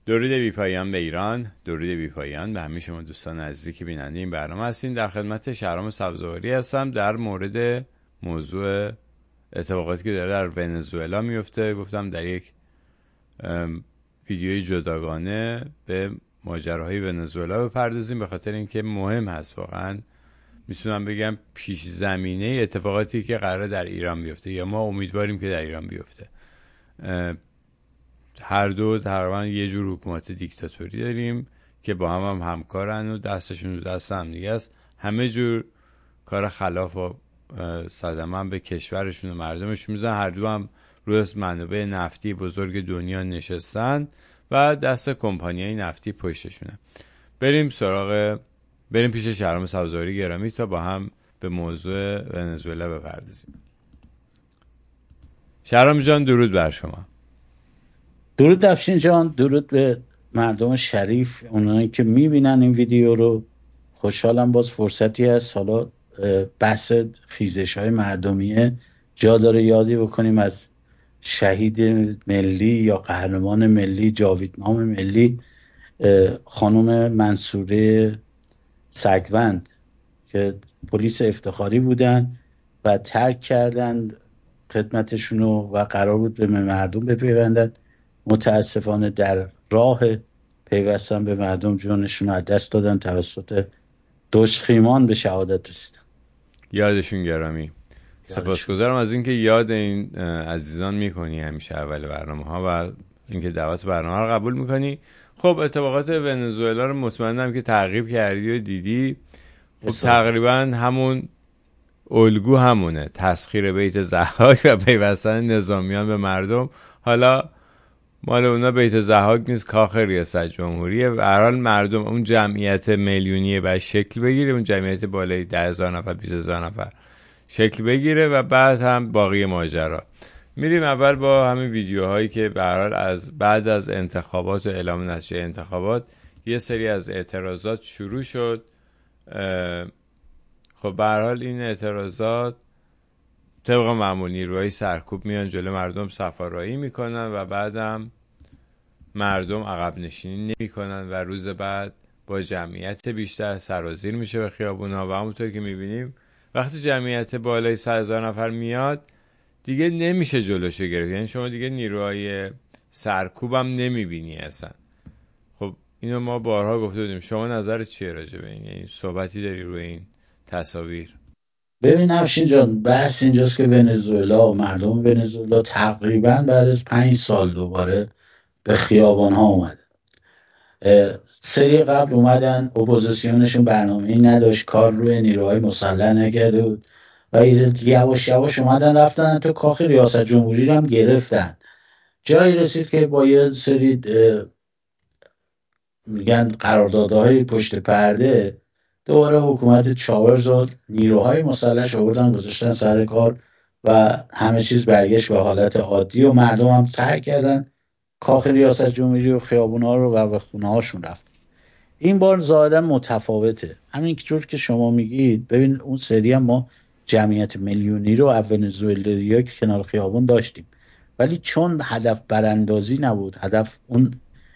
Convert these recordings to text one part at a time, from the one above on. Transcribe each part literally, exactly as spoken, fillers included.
درود بی پایان به ایران، درود بی پایان به همه شما دوستان عزیزی که بیننده این برنامه هستین. در خدمت شهرام سبزواری هستم در مورد موضوع اتفاقاتی که داره در ونزوئلا میفته. گفتم در یک ویدیوی جداگانه به ماجراهای ونزوئلا بپردازیم، به خاطر اینکه مهم هست. واقعا میتونم بگم پیش زمینه اتفاقاتی که قراره در ایران بیفته یا ما امیدواریم که در ایران بیفته. هر دو تقریبا یه جور حکومت دیکتاتوری داریم که با هم هم همکارن و دستشون رو دست هم دیگه است. همه جور کار خلاف و صدمه هم به کشورشون و مردمشون میزن. هر دو هم روی منابع نفتی بزرگ دنیا نشستن و دست کمپانیای نفتی پشتشونه. بریم سراغ بریم پیش شهرام سبزواری گرامی تا با هم به موضوع ونزوئلا بپردازیم. شهرام جان درود بر شما. درود افشین جان، درود به مردم شریف، اونایی که میبینن این ویدیو رو. خوشحالم باز فرصتی هست حالا بحث خیزش های مردمیه جا داره یادی بکنیم از شهید ملی یا قهرمان ملی، جاویدنام ملی، خانم منصوره سگوند که پلیس افتخاری بودن و ترک کردن خدمتشونو و قرار بود به مردم بپیوندن. متاسفانه در راه پیوستن به مردم جونشون از دست دادن، توسط دشخیمان به شهادت رسیدن. یادشون گرامی. سپاسگزارم از اینکه یاد این عزیزان میکنی همیشه اول برنامه ها و اینکه دعوت برنامه رو قبول میکنی. خب اتفاقات ونزوئلا رو مطمئنم که تعقیب کردی و دیدی. خب تقریبا همون الگو همونه، تسخیر بیت ضحاک و پیوستن نظامیان به مردم. حالا مال اونا بیت ضحاک نیست، کاخ ریاست جمهوریه. به هر حال مردم، اون جمعیت میلیونیه باید شکل بگیره، اون جمعیت بالای ده هزار نفر بیست هزار نفر شکل بگیره و بعد هم باقی ماجرا. میریم اول با همین ویدیوهایی که به هر حال از بعد از انتخابات و اعلام نتیجه انتخابات یه سری از اعتراضات شروع شد. خب به هر حال این اعتراضات طبق معمول نیروهای سرکوب میان جلو مردم صف‌آرایی میکنن و بعدم مردم عقب نشینی نمیکنن و روز بعد با جمعیت بیشتر سرازیر میشه به خیابونا. و همونطور که میبینیم وقتی جمعیت بالای صد هزار نفر میاد دیگه نمیشه جلوشو گرفت، یعنی شما دیگه نیروهای سرکوب هم نمیبینی اصلا. خب اینو ما بارها گفته بودیم. شما نظرت چیه راجع به این؟ یعنی صحبتی داری روی این تصاویر؟ ببین افشین جان، بحث اینجاست که ونزوئلا و مردم ونزوئلا تقریبا بعد از پنج سال دوباره به خیابان ها اومدن. سری قبل اومدن، اپوزیسیونشون برنامه‌ای نداشت، کار روی نیروهای مسلح نکرده بود و یواش یواش اومدن رفتن تو کاخ ریاست جمهوری رو هم گرفتن. جایی رسید که با یه سری میگن قراردادهای پشت پرده دوباره حکومت چاورز و نیروهای مسلح آوردن گذاشتن سر کار و همه چیز برگشت به حالت عادی و مردم هم ترک کردن کاخ ریاست جمهوری و خیابونا رو و به خونه هاشون رفت. این بار ظاهرا متفاوته. همین جور که شما میگید، ببین اون سری هم ما جمعیت میلیونی رو از ونزوئلا که کنار خیابون داشتیم، ولی چون هدف براندازی نبود، هدف اون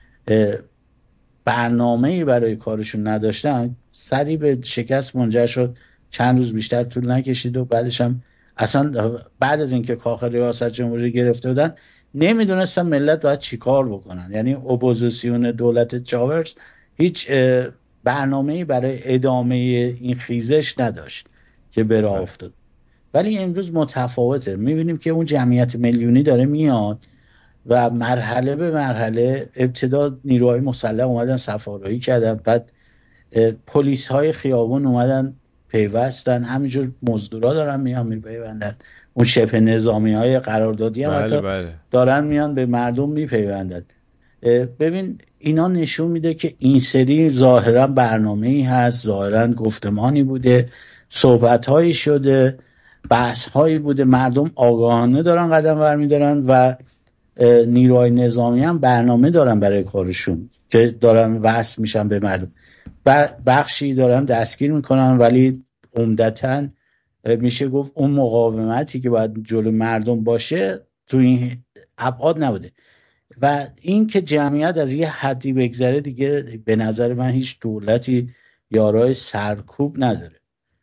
برنامه‌ای برای کارشون نداشتن، سریع به شکست منجر شد. چند روز بیشتر طول نکشید و بعدش هم اصلا بعد از اینکه کاخ ریاست جمهوری گرفته بودن نمیدونستن ملت باید چی کار بکنن. یعنی اپوزیسیون دولت چاورز هیچ برنامه‌ای برای ادامه این خیزش نداشت که به راه افتاد. ولی امروز متفاوته. میبینیم که اون جمعیت میلیونی داره میاد و مرحله به مرحله ابتدا نیروهای مسلح اومدن صف‌آرایی کردن، بعد پلیس های خیابون اومدن پیوستن، همینجور مزدورا دارن میان میپیوندن، اون شبه نظامی های قراردادی هم بله حتی بله. دارن میان به مردم میپیوندن. ببین اینا نشون میده که این سری ظاهرا برنامه‌ای هست، ظاهرا گفتمانی بوده، صحبت‌هایی شده، بحث‌هایی بوده، مردم آگاهانه دارن قدم برمی‌دارن و نیروهای نظامی هم برنامه دارن برای کارشون که دارن وصل میشن به مردم. بخشی دارن دستگیر میکنن ولی عمدتاً میشه گفت اون مقاومتی که باید جلو مردم باشه تو این ابعاد نبوده. و این که جمعیت از یه حدی بگذره دیگه به نظر من هیچ دولتی یارای سرکوب نداره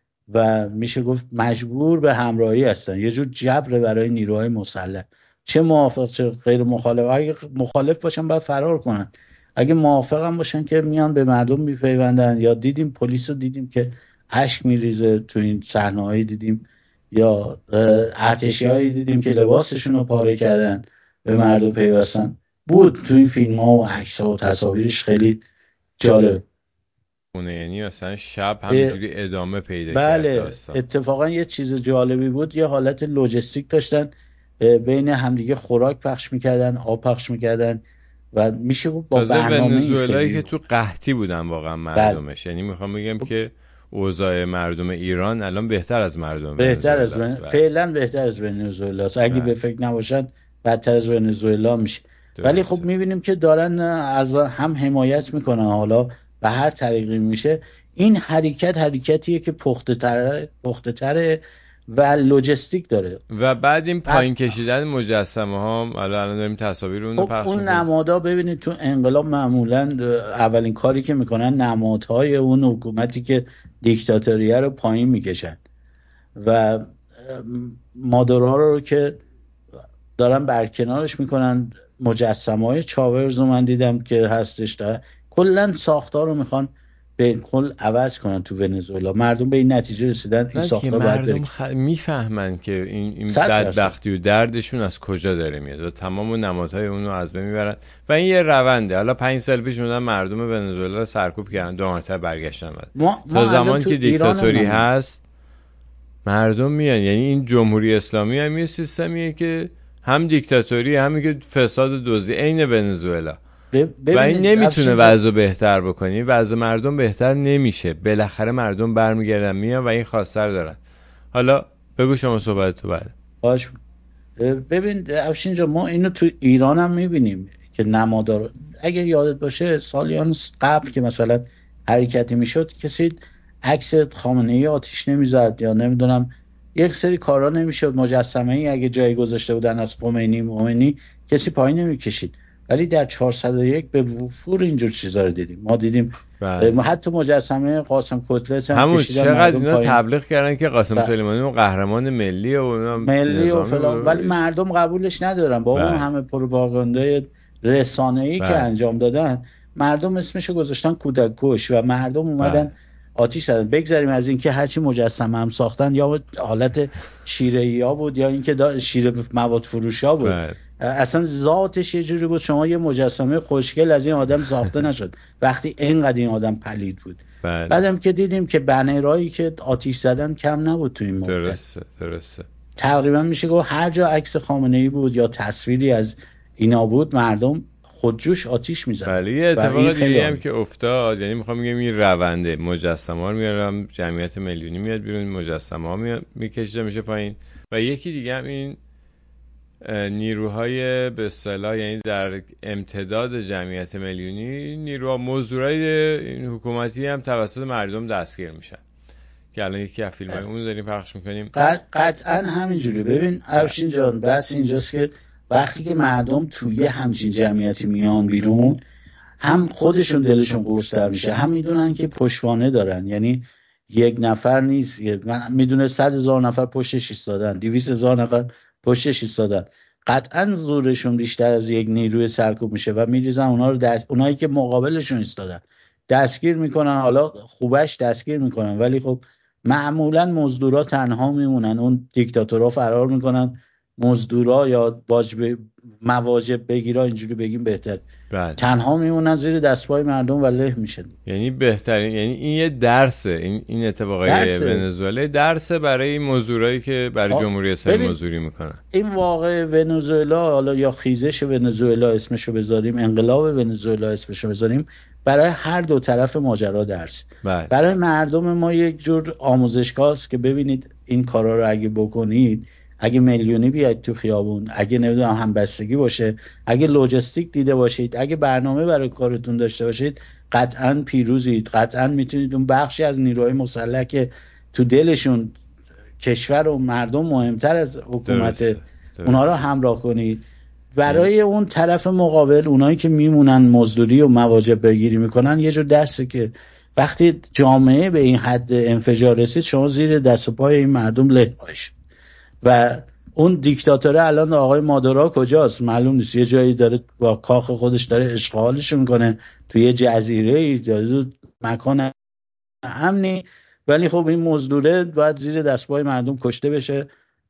و میشه گفت مجبور به همراهی هستن، یه جور جبر برای نیروهای مسلح، چه موافق چه غیر مخالف. اگه مخالف باشن باید فرار کنن، اگه موافق هم باشن که میان به مردم میپیوندن. یا دیدیم پلیس رو دیدیم که اشک میریزه تو این صحنه‌های، دیدیم یا ارتشی‌هایی دیدیم که لباسشون رو پاره کردن به مردم پیوستن. بود تو این فیلم ها و عکس ها و تصاویرش خیلی جالب. یعنی مثلا شب همینجوری ادامه پیدا بله کرد داستان. اتفاقا یه چیز جالبی بود، یه حالت لوجستیک داشتن، بین همدیگه خوراک پخش میکردن، آب پخش میکردن و میشه با برنامه ونزوئلایی که تو قحطی بودن واقعا مردمش. یعنی میخوام بگم ب... که اوضاع مردم ایران الان بهتر از مردم بهتر از ون... فعلا بهتر از ونزوئلا است. اگه به فکر نباشن بدتر از ونزوئلا میشه. ولی خب میبینیم که دارن از هم حمایت میکنن، حالا به هر طریقی میشه. این حرکت حرکتیه که پخته تره پخته تره و لوجستیک داره. و بعد این پایین کشیدن مجسمه ها، الان داریم تصاویر اون رو خب پخش اون میکنیم. نمادا ببینید تو انقلاب معمولا اولین کاری که میکنن نمادهای اون حکومتی که دیکتاتوریه رو پایین میکشن و مادرها رو که دارن برکنارش میکنن. مجسمه های چاورز رو من دیدم که هستش، داره کلن ساختار رو میخوان به کل عوض کنن تو ونزوئلا. مردم به این نتیجه رسیدن این ساختار باید مردم خ... میفهمن که این, این بدبختی و دردشون از کجا داره میاد و تمام نمادهای اون رو از بین میبرن و این یه رونده. حالا پنج سال پیش بودن مردم ونزوئلا رو سرکوب کردن، دو مرتبه برگشتن بعد ما... تا زمان که دیکتاتوری هست مردم میان. یعنی این جمهوری اسلامی هم یه سیستمیه که هم دیکتاتوری همین که فساد و دزدی عین ونزوئلا و این نمیتونه وضع بهتر بکنی. وضع مردم بهتر نمیشه، بالاخره مردم برمیگردن میان و این خواستر دارن. حالا بگو شما صحبت تو بعد. باش ببین افشین جا، ما اینو تو ایران هم میبینیم که نمادار، اگر یادت باشه سالیان قبل که مثلا حرکتی میشد کسی عکس خامنه‌ای آتیش نمیزد یا نمیدونم یک سری کارا نمیشد، مجسمه ای اگه جای گذاشته بودن از خمینی مومنی کسی پایین نمیکشید. ولی در چهارصد و یک به وفور اینجور چیزا رو دیدیم. ما دیدیم ما حتی مجسمه قاسم کتلت هم کشیدن، چقدر اینا تبلیغ کردن که قاسم سلیمانی و قهرمان ملی و اونا ملی و فلان، ولی مردم قبولش ندارن. با اون همه پروپاگاندای رسانه‌ای که انجام دادن مردم اسمشو گذاشتن کودک کش و مردم اومدن بله. آتیش زدن. بگذاریم از اینکه هرچی مجسمه هم ساختن یا حالت شیره‌ای‌ها بود یا اینکه شیر مواد فروشا بود بله. اصلا ذاتش یه جوری بود، شما یه مجسمه خوشگل از این آدم ساخته نشد وقتی اینقدر این آدم پلید بود بله. بعدم که دیدیم که بنرایی که آتیش زدن کم نبود تو این مدت. درسته درسته. تقریبا میشه گفت هر جا عکس خامنه‌ای بود یا تصویری از اینا بود مردم خودجوش آتیش میزدن. بله یه اتفاق دیگه هم که افتاد، یعنی میخوام بگم این رونده مجسمه ها رو میارم، جمعیت میلیونی میاد بیرون، مجسمه ها میاد میکشیده میشه پایین. و یکی دیگه هم این نیروهای به اصطلاح یعنی در امتداد جمعیت میلیونی نیروها مزدورای این حکومتی هم توسط مردم دستگیر میشن که الان یکی از فیلمای اون داریم پخش میکنیم. قطعا همینجوری. ببین افشین جان بس اینجاست که وقتی که مردم توی همچین جمعیتی میان بیرون هم خودشون دلشون قرص در میشه، هم میدونن که پشتوانه دارن. یعنی یک نفر نیست، میدونه صد هزار نفر پشتش ایستادن، دویست هزار نفر پشتش ایستادن، قطعا زورشون بیشتر از یک نیروی سرکوب میشه و میریزن اونا رو دست... اونایی که مقابلشون ایستادن دستگیر میکنن. حالا خوبش دستگیر میکنن ولی خب معمولا مزدورا تنها میمونن، اون دیکتاتورها فرار میکنن، مزدورا یا واجب مواجب بگیرا اینجوری بگیم بهتر بله. تنها میمونن زیر دستپای مردم و له میشن. یعنی بهترین، یعنی این یه درسه، این این اتفاقای ونزوئلا درسه برای این مزدورایی که برای جمهوری اسلامی مزدوری میکنن. این واقع ونزوئلا، حالا یا خیزش ونزوئلا اسمشو بذاریم، انقلاب ونزوئلا اسمشو بذاریم، برای هر دو طرف ماجرا درس بله. برای مردم ما یک جور آموزشگاه است که ببینید این کارا رو اگه بکنید، اگه میلیونی بیاید تو خیابون، اگه نمیدونم همبستگی باشه، اگه لوجستیک دیده باشید، اگه برنامه برای کارتون داشته باشید، قطعاً پیروزید. قطعاً میتونید اون بخشی از نیروهای مسلح که تو دلشون کشور و مردم مهمتر از حکومت، اونها رو همراه کنید برای اون طرف مقابل، اونایی که میمونن مزدوری و مواجب بگیری میکنن، یه جور درسه که وقتی جامعه به این حد انفجار رسید، شما زیر دست و پای این مردم له باشید. و اون دیکتاتوره الان آقای مادورا کجاست معلوم نیست، یه جایی داره با کاخ خودش داره اشغالش میکنه توی یه جزیره داره مکان امنی، ولی خب این مزدوره باید زیر دستپای مردم کشته بشه،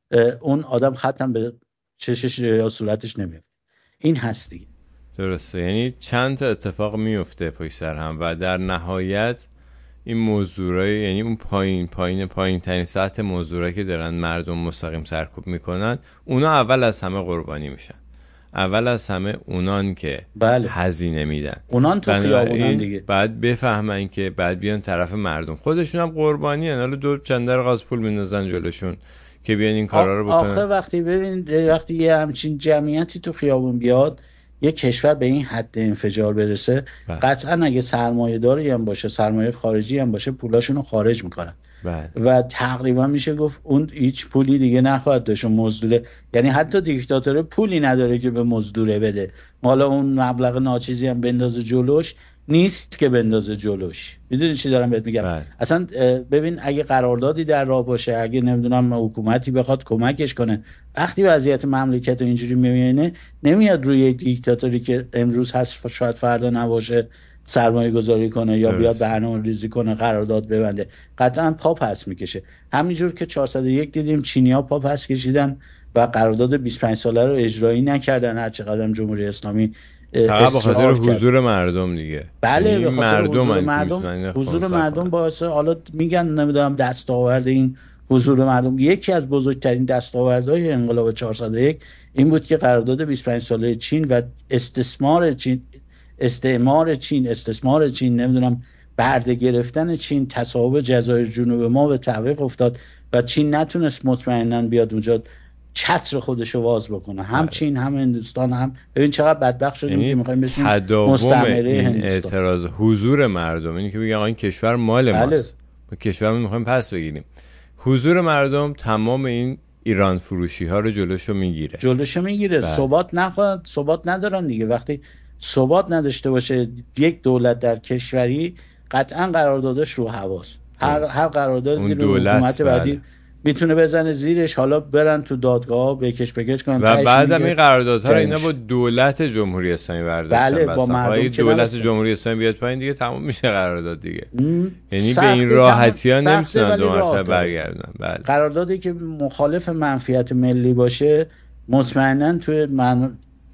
اون آدم ختم به چشش یا صورتش نمیاد. این هست دیگه. درسته، یعنی چند تا اتفاق میفته پشت سر هم و در نهایت این موضوعای، یعنی اون پایین پایین پایین ترین سطح موضوعایی که دارن مردم مستقیم سرکوب میکنن، اونا اول از همه قربانی میشن، اول از همه اونان که بله. هزینه میدن، اونان تو خیابونن دیگه، بعد بفهمن که بعد بیان طرف مردم، خودشون هم قربانی ان، حالا دو چندر غاز پول میندازن جلوشون که بیان این کارا رو بکنن. آخه وقتی ببین وقتی یه همچین جمعیتی تو خیابون بیاد، یه کشور به این حد انفجار برسه، بله. قطعا اگه سرمایه داری هم باشه، سرمایه خارجی هم باشه، پولاشون رو خارج میکنن. بله. و تقریبا میشه گفت اون هیچ پولی دیگه نخواهد داشت مزدوره، یعنی حتی دیکتاتور پولی نداره که به مزدوره بده، حالا اون مبلغ ناچیزی هم بندازه جلوش، نیست که بندازه جلوش. میدونی چی دارم بهت میگم؟ بله. اصلا ببین اگه قراردادی در راه باشه، اگه نمیدونم حکومتی بخواد کمکش کنه، وقتی وضعیت مملکت اینجوری میبینه، نمیاد روی یک دیکتاتوری که امروز هست شاید فردا نباشه سرمایه گذاری کنه یا بیاد برنامه ریزی کنه، قرارداد ببنده، قطعا پا پس میکشه. همینجور که چهارصد و یک دیدیم چینی‌ها پا پس کشیدن و قرارداد بیست و پنج ساله رو اجرایی نکردن، هر چقدر جمهوری اسلامی فقط به خاطر حضور مردم دیگه. بله به خاطر مردم حضور مردم, حضور مردم باعث، حالا میگن نمیدونم دستاورد این حضور مردم، یکی از بزرگترین دستاوردهای انقلاب چهارصد و یک این بود که قرارداد بیست و پنج ساله چین و استثمار چین، استعمار چین، استثمار چین، نمیدونم برده گرفتن چین، تصاحب جزایر جنوب ما به تعویق افتاد و چین نتونست مطمئناً بیاد اونجا چتر خودشو واز بکنه، هم چین هم هندوستان. هم ببین چقدر بدبخت شدیم که میخوایم بشیم مستعمره این هندوستان. اعتراض حضور مردم، اینی که بگن آقا این کشور مال بله. ماست، ما کشورمون میخوایم پس بگیریم، حضور مردم تمام این ایران فروشی ها رو جلوشو میگیره جلوشو میگیره بله. ثبات نخواد، ثبات ندارن دیگه. وقتی ثبات نداشته باشه یک دولت در کشوری، قطعا قراردادش رو حواس، هر هر قراردادی رو حکومت بعدی بله. میتونه بزنه زیرش، حالا برن تو دادگاه بکش بکش کنن و بعدم این قراردادها رو اینا با دولت جمهوری اسلامی برداشتن. بله با مردم دولت جمهوری اسلامی بیاد پایین دیگه تموم میشه قرارداد دیگه، یعنی به این راحتی ها نمیتونن دو مرتبه برگردن. بله. قراردادی که مخالف منفعت ملی باشه مطمئنا توی من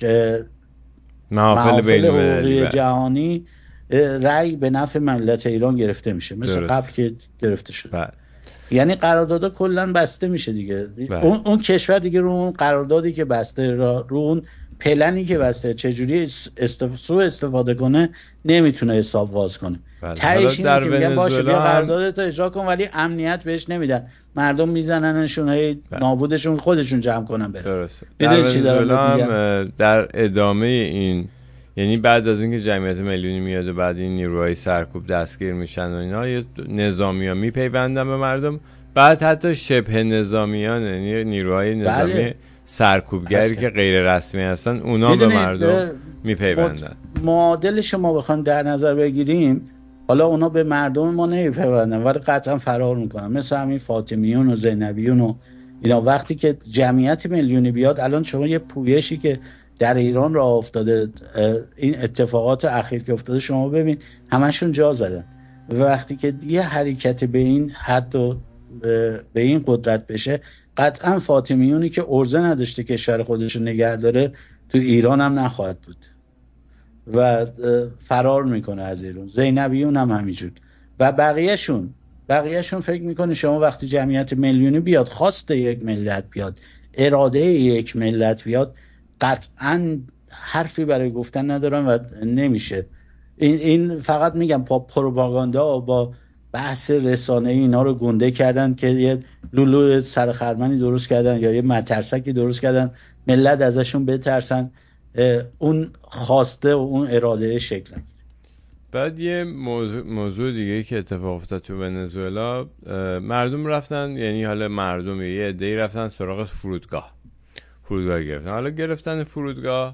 محافل بین‌المللی جهانی رأی به نفع ملت ایران گرفته میشه، مثل درست. قبل که گرفته شد. بله. یعنی قراردادها کلا بسته میشه دیگه. اون, اون کشور دیگه رو اون قراردادی که بسته، رو اون پلنی که بسته چجوری استف... استفاده کنه نمیتونه حساب واز کنه. تهش اینه که میگن باشه بیا قراردادت اجرا کن، ولی امنیت بهش نمیدن، مردم میزننشون، هی نابودشون خودشون جمع کنن بره. درسته. در ونزوئلا هم در ادامه این، یعنی بعد از اینکه جمعیت میلیونی میاد و بعد این نیروهای سرکوب دستگیر میشن و اینا، یه نظامیان میپیوندن به مردم، بعد حتی شبه نظامیان، یعنی نیروهای نظامی بله. سرکوبگری که غیر رسمی هستن، اونا به مردم میپیوندن. معادل شما بخوایم در نظر بگیریم، حالا اونا به مردم ما نمیپیوندن ولی قطعا فرار میکنن، مثل همین فاطمیون و زینبیون و اینا. وقتی که جمعیت میلیونی بیاد، الان شما یه پویشی که در ایران راه افتاده، این اتفاقات اخیر که افتاده شما ببین، همشون جا زدن. وقتی که یه حرکت به این حد و به این قدرت بشه، قطعا فاطمیونی که ارزه نداشته کشور خودشو نگه داره تو ایران هم نخواهد بود و فرار میکنه از ایران. زینبیون هم همینجور و بقیهشون بقیهشون فکر میکنه شما وقتی جمعیت میلیونی بیاد، خواست یک ملت بیاد، اراده یک ملت بیاد، قطعا حرفی برای گفتن ندارن و نمیشه. این این فقط میگم با پروپاگاندا و با بحث رسانه اینا رو گنده کردن که یه لولو سرخرمنی درست کردن یا یه مترسکی درست کردن، ملت ازشون بترسن، اون خواسته و اون اراده شکل نگیره. بعد یه موضوع, موضوع دیگه که اتفاق افتاد تو ونزوئلا، مردم رفتن، یعنی حالا مردم یه عده‌ای رفتن سراغ فرودگاه فرودگاه گرفتن. حالا گرفتن فرودگاه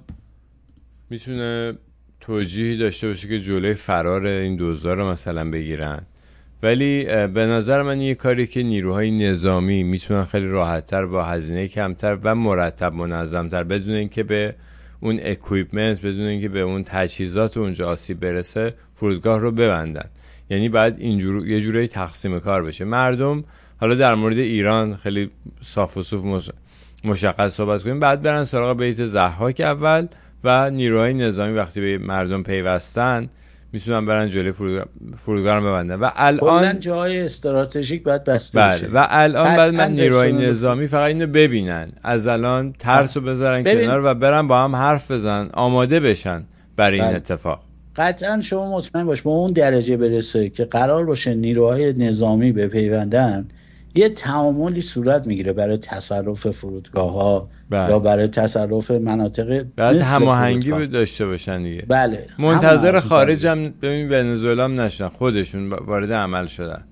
میتونه توجیهی داشته باشه که جلوی فرار این دزدا رو مثلا بگیرن، ولی به نظر من یه کاری که نیروهای نظامی میتونن خیلی راحت‌تر با هزینه کمتر و مرتب منظم‌تر بدون اینکه به اون اکویپمنت، بدون اینکه به اون تجهیزات اونجا آسیب برسه، فرودگاه رو ببندن. یعنی بعد اینجور یه جوری تقسیم کار بشه. مردم حالا در مورد ایران خیلی صاف و صوف مشخص صحبت کنیم، بعد برن سراغ بیت ضحاک اول و نیروهای نظامی وقتی به مردم پیوستن میتونن برن جلوی فرودگاه فرودگاه رو ببندن. و الان جای استراتژیک باید بسته بشه. و الان بعد من نیروهای نظامی فقط اینو ببینن، از الان ترسو بذارن ببین. کنار و برن با هم حرف بزنن، آماده بشن برای این اتفاق. قطعا شما مطمئن باش با اون درجه برسه که قرار باشه نیروهای نظامی بپیوندن، یه تعاملی صورت میگیره برای تصرف فرودگاه ها یا برای تصرف مناطق، بعد هماهنگی داشته باشن دیگه. بله، منتظر خارج هم ببین ونزوئلا هم نشدن، خودشون وارد عمل شدن،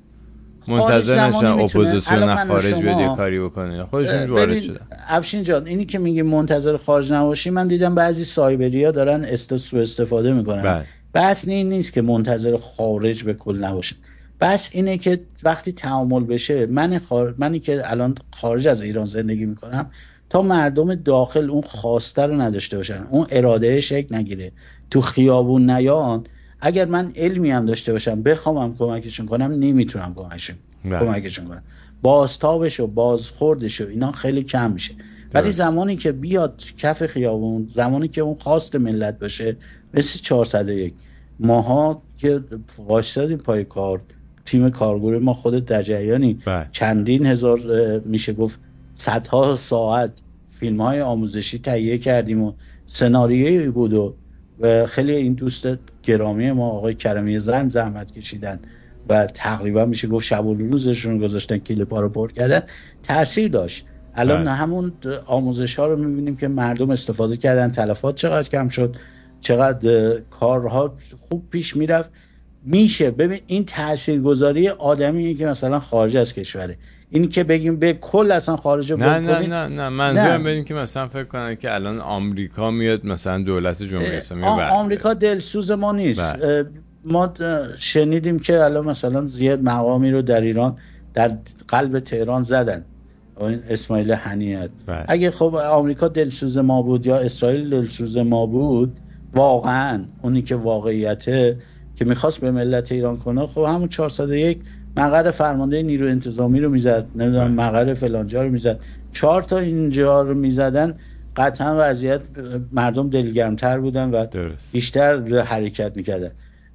منتظر نشدن اپوزیسیون خارج بیاد یه کاری بکنه، خودشون وارد شدن. افشین جان اینی که میگی منتظر خارج نباشی، من دیدم بعضی سایبریا دارن است استفاده میکنن. بس این نیست که منتظر خارج به کل نباشه، بس اینه که وقتی تعامل بشه، من خار... منی که الان خارج از ایران زندگی میکنم، تا مردم داخل اون خواسته رو نداشته باشن، اون اراده شکل نگیره، تو خیابون نیان، اگر من علمی هم داشته باشم بخوام کمکشون کنم نمیتونم کمکشون کمکشون کنم. بازتابش و بازخوردش و اینا خیلی کم میشه. ولی زمانی که بیاد کف خیابون، زمانی که اون خواست ملت باشه، مثل چهارصد و یک ماها که واشتادیم پای کار، تیم کارگروه ما خودت در جریانی، چندین هزار میشه گفت صدها ساعت فیلم های آموزشی تهیه کردیم و سناریویی بود و خیلی این دوست گرامی ما آقای کرمی زن زحمت کشیدن و تقریبا میشه گفت شب و روزشون گذاشتن کلیپ ها رو پر کردن، تاثیر داشت. الان نه همون آموزش ها رو میبینیم که مردم استفاده کردن، تلفات چقدر کم شد، چقدر کارها خوب پیش میرفت. میشه ببین این تاثیرگذاری آدمیه که مثلا خارج از کشوره، این که بگیم به کل اصلا خارج رو نه نه نه نه منظورم ببین که مثلا فکر کنن که الان آمریکا میاد مثلا دولت جمهوری اسلامی رو برد. آمریکا دلسوز ما نیست. ما شنیدیم که الان مثلا زیاد مقامی رو در ایران در قلب تهران زدن، این اسماعیل هنیت. اگه خب آمریکا دلسوز ما بود یا اسرائیل دلسوز ما بود، واقعا اونی که واقعیته که میخواست به ملت ایران کنه، خب همون چهارصد و یک مقر فرمانده نیرو انتظامی رو میزد، نمیدونم مقر فلانجا رو میزد، چهار تا اینجا رو میزدن، قطعا وضعیت مردم دلگرمتر بودن و درست. بیشتر حرکت میکردن.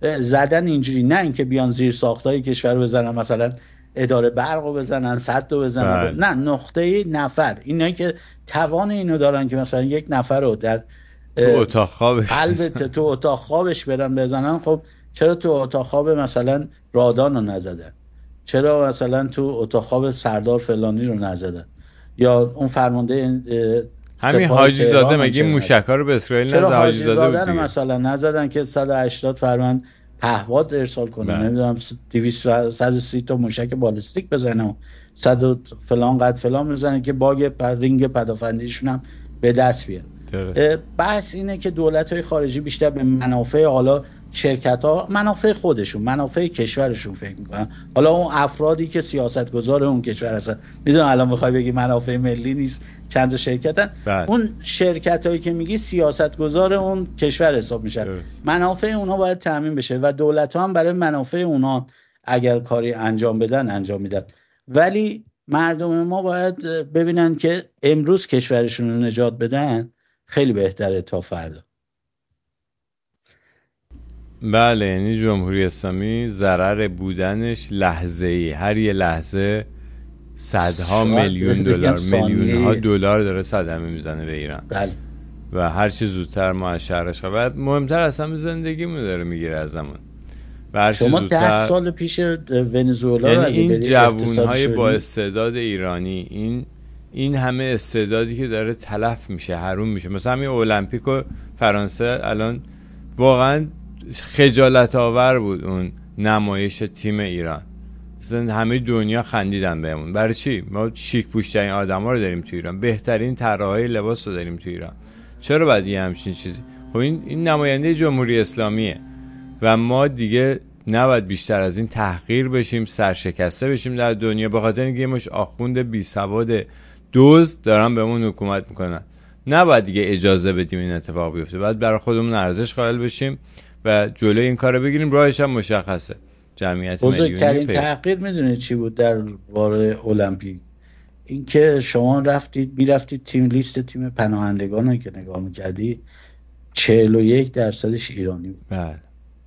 زدن اینجوری، نه اینکه بیان زیر ساختای کشور بزنن، مثلا اداره برق رو بزنن، سد رو بزنن، بله. نه، نقطه نفر، اینایی که توان اینو دارن که مثلا یک نفر رو در تو اتاق خوابش البته تو اتاق خوابش برن بزنن. خب چرا تو اتاق خواب مثلا رادان رو نزدن؟ چرا مثلا تو اتاق خواب سردار فلانی رو نزدن؟ یا اون فرمانده همین حاجی زاده مگه موشک‌ها رو به اسرائیل نزد؟ حاجی زاده رو مثلا نزدن که صد و هشتاد فرمان پهپاد ارسال کنه، نمیدونم دویست صد و سی تا موشک بالستیک بزنه، صد فلان قد فلان بزنه که باگ رینگ پدافندیشون هم به دست بیاره. بحث اینه که دولت‌های خارجی بیشتر به منافع، حالا شرکت‌ها منافع خودشون، منافع کشورشون فکر می‌کنن. حالا اون افرادی که سیاستگزار اون کشور هستن، میدونم الان می‌خوای بگی منافع ملی نیست، چند تا شرکتن، بله. اون شرکتایی که میگی سیاستگزار اون کشور حساب میشن، منافع اونها باید تامین بشه و دولت‌ها هم برای منافع اونها اگر کاری انجام بدن انجام میدن. ولی مردم ما باید ببینن که امروز کشورشون رو نجات بدن خیلی بهتره تا فردا. بله، یعنی جمهوری اسلامی ضرر بودنش لحظه‌ای، هر یه لحظه صدها میلیون دلار، میلیون ها دلار داره صدمه میزنه به ایران. بله. و هر چی زودتر ما از شهرش خواهد، مهمتر اصلا زندگیمون داره میگیره از زمان. و هر چی شما زودتر ده سال پیش ونزوئلا، یعنی این جوانهای با استعداد ایرانی، این این همه استعدادی که داره تلف میشه، حروم میشه. مثلا همین المپیک و فرانسه الان واقعا خجالت آور بود اون نمایش تیم ایران. مثلا همه دنیا خندیدن بهمون. برای چی؟ ما شیک پوشترین آدما رو داریم تو ایران، بهترین طراحای لباس رو داریم تو ایران. چرا باید یه همچین چیزی؟ خب این این نماینده جمهوری اسلامیه و ما دیگه نباید بیشتر از این تحقیر بشیم، سرشکسته بشیم در دنیا به خاطر اینکه مش آخوند بی سواد دزد دارن بهمون حکومت میکنن. نباید دیگه اجازه بدیم این اتفاق بیفته. باید برای خودمون ارزش قائل بشیم و جلوی این کارو بگیریم. راهش هم مشخصه. جمعیت میلیونی. بزرگترین تحقیر میدونید چی بود در باره المپیک؟ اینکه شما رفتید میرفتید تیم لیست تیم پناهندگان رو که نگاه میکردی چهل و یک درصدش ایرانی بود. بله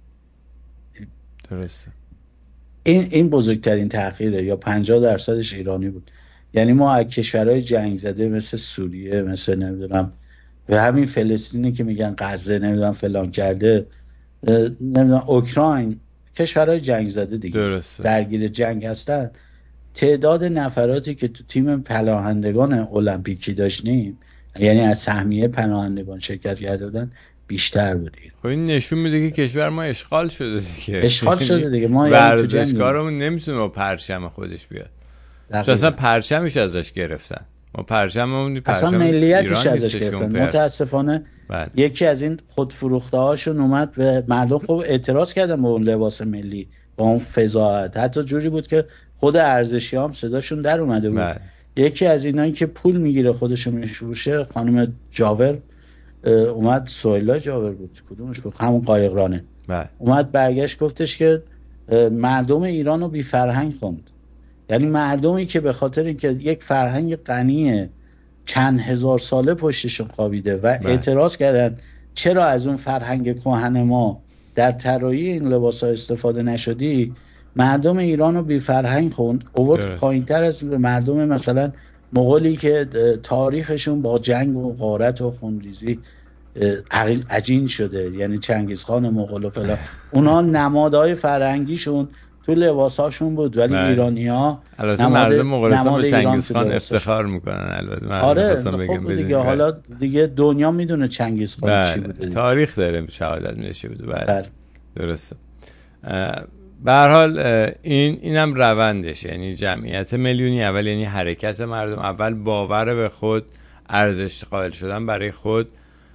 درسته. این این بزرگترین تحقیره. یا پنجاه درصدش ایرانی بود. یعنی ما از کشورهای جنگ زده مثل سوریه، مثل نمیدونم و همین فلسطینی که میگن غزه نمیدونم فلان کرده، نمیدونم اوکراین، کشورهای جنگ زده دیگه درسته. درگیر جنگ هستن، تعداد نفراتی که تو تیم پناهندگان المپیکی داشتیم، یعنی از سهمیه پناهندگان شرکت کرده بودن، بیشتر بودیم. خب این نشون میده که کشور ما اشغال شده دیگه. اشغال شده دیگه. ما ورزشکارمون نمیتونه با پرچم خودش بیاد. چون اصلا پرچمش ازش گرفتن. ما پرچممون پرچم اصلا ملیتش ازش گرفتن. متاسفانه بله. یکی از این خودفروخته هاشون اومد به مردم خب اعتراض کردن به اون لباس ملی، با اون فضاحت. حتی جوری بود که خود ارزشی هم صداشون در اومده بود. بله. یکی از اینایی که پول میگیره خودشون میفروشه خانم جاور اومد، سویلا جاور بود کدومش بود، همون قایقرانه. بله. اومد برگشت گفتش که مردم ایران رو بی فرهنگ خوند. یعنی مردمی که به خاطر اینکه یک فرهنگ غنی چند هزار ساله پشتشون خوابیده و بله. اعتراض کردن چرا از اون فرهنگ کهن ما در طراحی این لباسا استفاده نشدی، مردم ایران رو بی فرهنگ خوند، اوورد پایین‌تر از مردم مثلا مغولی که تاریخشون با جنگ و غارت و خونریزی عجین شده، یعنی چنگیزخان مغول و فلان. اونا نمادهای فرهنگیشون تو لباساشون بود، ولی ایرانی‌ها البته مردم مغولستان به چنگیزخان افتخار میکنن. البته آره خب دیگه حالا دیگه دنیا میدونه چنگیزخان چی بوده. تاریخ داره شهادت میده چی بوده. بله درسته. به هر حال این اینم روندش، یعنی جمعیت میلیونی اول، یعنی حرکت مردم اول، باور به خود، ارزش قائل شدن برای خود،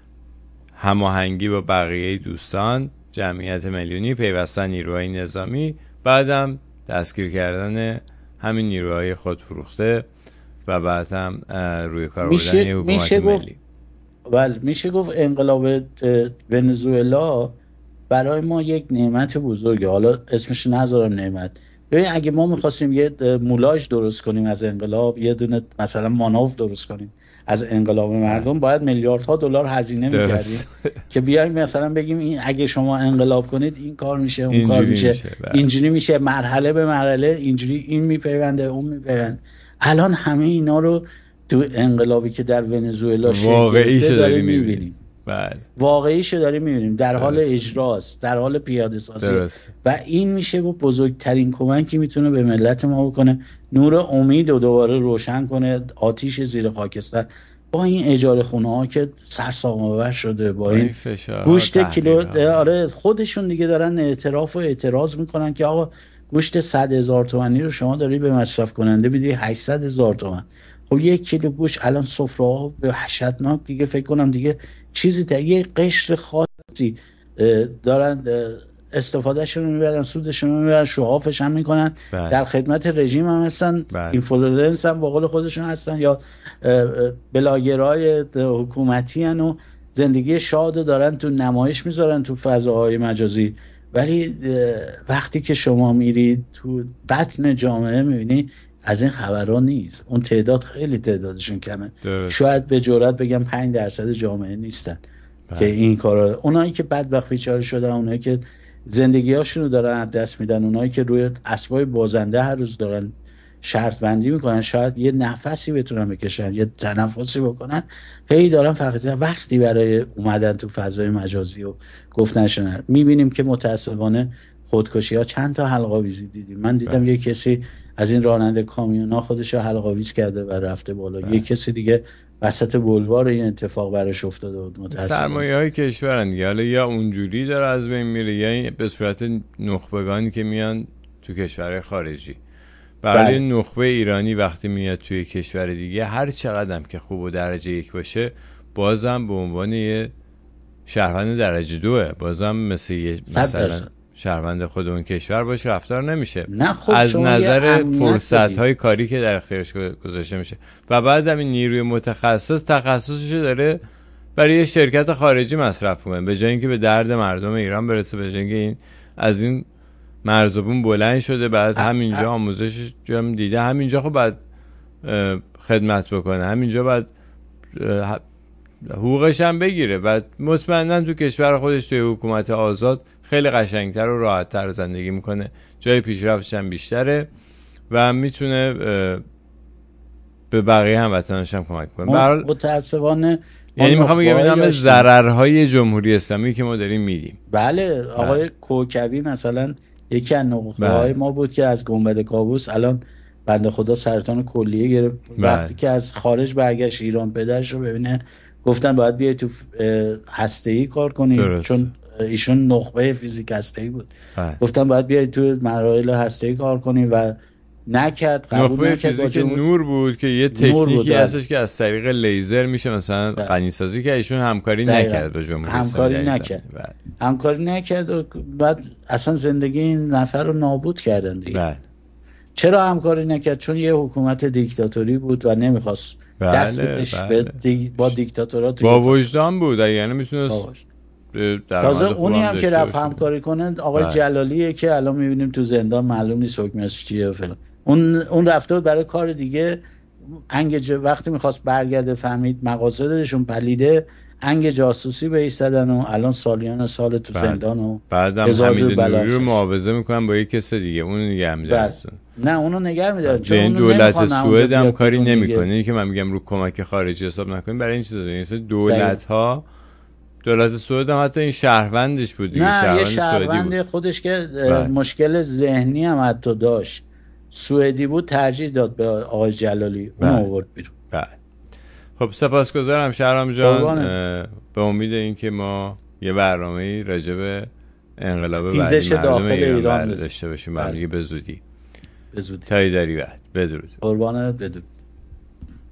هماهنگی با بقیه دوستان، جمعیت میلیونی، پیوستن نیروهای نظامی، بعدم دستگیر کردن همین نیروهای خودفروخته و بعد هم روی کار بردن حکومت ملی. بله میشه گفت انقلاب ونزوئلا برای ما یک نعمت بزرگه. حالا اسمش نذارم نعمت. ببین اگه ما میخواستیم یه مولاژ درست کنیم از انقلاب، یه دونه مثلا مانور درست کنیم از انقلاب مردم، باید میلیاردها دلار هزینه میکردیم که بیایم مثلا بگیم این اگه شما انقلاب کنید این کار میشه، اون کار میشه، میشه اینجوری میشه، مرحله به مرحله اینجوری، این میپیونده اون میپیوند. الان همه اینا رو تو انقلابی که در ونزوئلا شکل گرفته داریم میبینیم. بله. واقعیشو داریم میبینیم، در حال اجراست، در حال پیاده سازی و این میشه با بزرگترین کمکی میتونه به ملت ما بکنه، نور امید رو دوباره روشن کنه، آتیش زیر خاکستر. با این اجاره خونه ها که سرسام‌آور شده، با این گوشت کیلو، آره خودشون دیگه دارن اعتراف و اعتراض میکنن که آقا گوشت صد هزار تومانی رو شما داری به مصرف کننده میدی هشتصد هزار تومان. خب یک کیلو گوشت الان سفره ها به وحشتناک دیگه، فکر کنم دیگه چیزی تا یه قشر خاصی دارن استفاده شون میبرن، سودشون میبرن، شوهافش هم میکنن. بله. در خدمت رژیم هم هستن. بله. اینفلوئنس هم با قول خودشون هستن، یا بلاگرای حکومتی هن و زندگی شاد دارن تو نمایش میذارن تو فضاهای مجازی. ولی وقتی که شما میرید تو بطن جامعه میبینی از این خبرها نیست. اون تعداد خیلی تعدادشون کمه. درست. شاید به جرئت بگم پنج درصد جامعه نیستن. بله. که این کارا، اونایی که بدبخت بیچاره شدن، اونایی که زندگی‌هاشون رو دارن از دست میدن، اونایی که روی اسبای بازنده هر روز دارن شرط بندی میکنن، شاید یه نفسی بتونن بکشن، یه تنفسی بکنن، هی دارن فقط وقتی برای اومدن تو فضای مجازی و گفتنشون. میبینیم که متاسفانه خودکشی ها چند تا حلق‌آویزی دیدیم. من دیدم بله. یه کسی از این راننده کامیونا خودش رو حلق‌آویز کرده و رفته بالا. بله. یه کسی دیگه وسط بولوار این اتفاق براش افتاده بود. متاسفانه سرمایه‌های کشورن دیگه، حالا یا اونجوری داره از بین میره یا به صورت نخبگانی که میان تو کشورهای خارجی. برای بله. نخبه ایرانی وقتی میاد توی کشور دیگه هر چقدر که خوب و درجه یک باشه بازم به عنوان یه شهروند درجه دوه، بازم مثل یه مثلا شهروند خود اون کشور باشه رفتار نمیشه. از نظر فرصت های کاری که در اختیارش گذاشته میشه و بعد هم این نیروی متخصص تخصصش داره برای یه شرکت خارجی مصرف کنه، به جای اینکه به درد مردم ایران برسه، به جای اینکه این از این مرزبون بلند شده بعد همینجا آموزشش هم دیده همینجا خب بعد خدمت بکنه، همینجا بعد حقوقش هم بگیره و مطمئنا تو کشور خودش توی حکومت آزاد خیلی قشنگتر و راحتتر زندگی میکنه، جای پیشرفتش هم بیشتره و میتونه به بقیه هموطناش هم کمک کنه. متاسفانه یعنی میخوام بگم این ضررهای جمهوری اسلامی که ما داریم میدیم. بله آقای بله. کوکبی مثلا یکی از نقطه های ما بود که از گنبد کابوس الان بنده خدا سرطان کلیه گرفت. بله. وقتی که از خارج برگشت ایران پدرش رو ببینه گفتن باید بیای تو هسته‌ای کار کنی درست. چون ایشون نخبه فیزیک هسته‌ای بود. بله. گفتن باید بیای تو مراحل هسته‌ای کار کنی و نکرد، قبول نخبه نکرد. فیزیک نور بود که یه تکنیکی هستش که از طریق لیزر میشه مثلا غنی‌سازی که ایشون همکاری دقیقا. نکرد با جمهوری همکاری نکرد بله. همکاری نکرد و بعد اصلا زندگی این نفر رو نابود کردن دیگه. بله. چرا همکاری نکرد؟ چون یه حکومت دیکتاتوری بود و نمیخواست بله. دستش بله. دی... با دیکتاتورات با وجدان بود، یعنی میتونست تازه اونی هم که رفت همکاری کنه آقای بله. جلالیه که الان میبینیم تو زندان معلوم نیست حکمش چیه فلان. اون اون رفته بود برای کار دیگه، انگ وقتی میخواست برگرده فهمید مقاصدشون پلیده، انگ جاسوسی بهش زدن و الان سالیان سال تو بعد. زندان و بعدم حمید نوری رو معاوضه میکنن با یک کس دیگه، اونو نگه میدارن. نه اونو نگه میدارن چون این دولت سوئد هم کاری نمیکنه. اینی که من میگم رو کمک خارجی حساب نکنیم برای این چیزا، مثلا دولت ها دولت سوئد هم حتی این شهروندش بود دیگه، شهروند یه شهروند خودش که بله. مشکل ذهنی هم حتی داشت، سوئدی بود، ترجیح داد به آقای جلالی اون آورد بیرون. بله. خب سپاسگزارم شهرام جان، به امید اینکه ما یه برنامه‌ای راجع به انقلاب بعدی مردم ایران, ایران داشته باشیم. بله. به زودی. به زودی. تایی داری بعد. بدرود. قربانت بدرود.